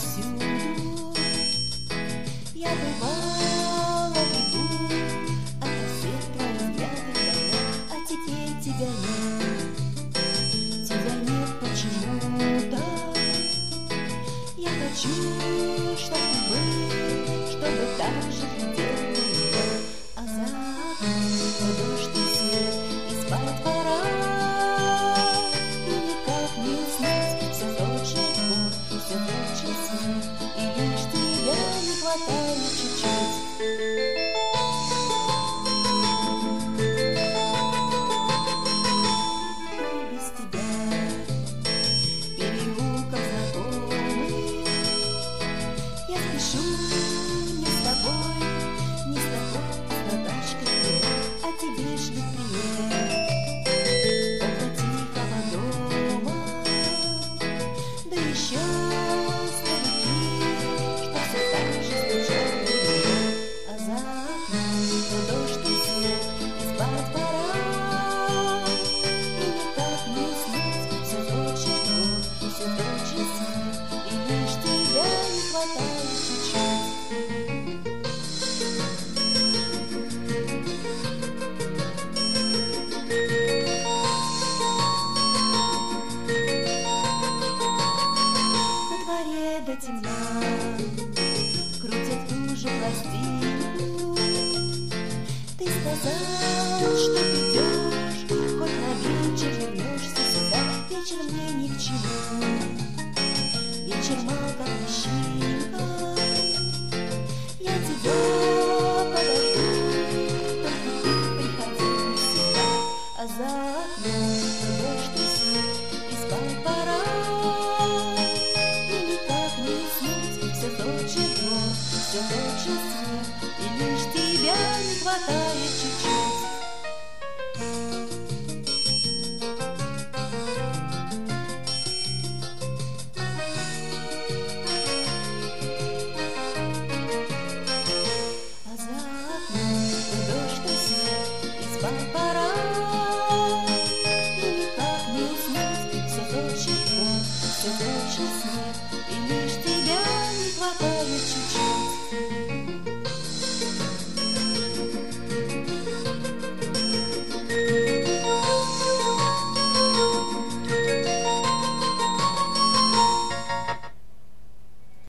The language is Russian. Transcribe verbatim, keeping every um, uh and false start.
повсюду. Я бывала в бегу от светлого взгляда давно, а теперь тебя нет, тебя нет почему-то. Я хочу, чтобы вы, чтобы так же глядел на меня, а за окном дождь и свет, и спать пора. И никак не уснуть, все тот же двор, все тот же свет, и лишь тебя не хватает чуть-чуть. Спешу не с тобой, не с тобой, а с Наташкой, а тебе шлют привет. Около тихого дома, да еще старики, что все так же стучат в дверь. А за окном дождь и свет, и спать пора. И никак не уснуть, все тот же двор, все тот же свет, и лишь тебя не хватает чуть-чуть. На дворе до темна крутят ту же пластинку. Ты сказал, что придешь, хоть на вечер вернешься сюда. Вечер мне ни к чему, вечер мал как песчинка. Я тебя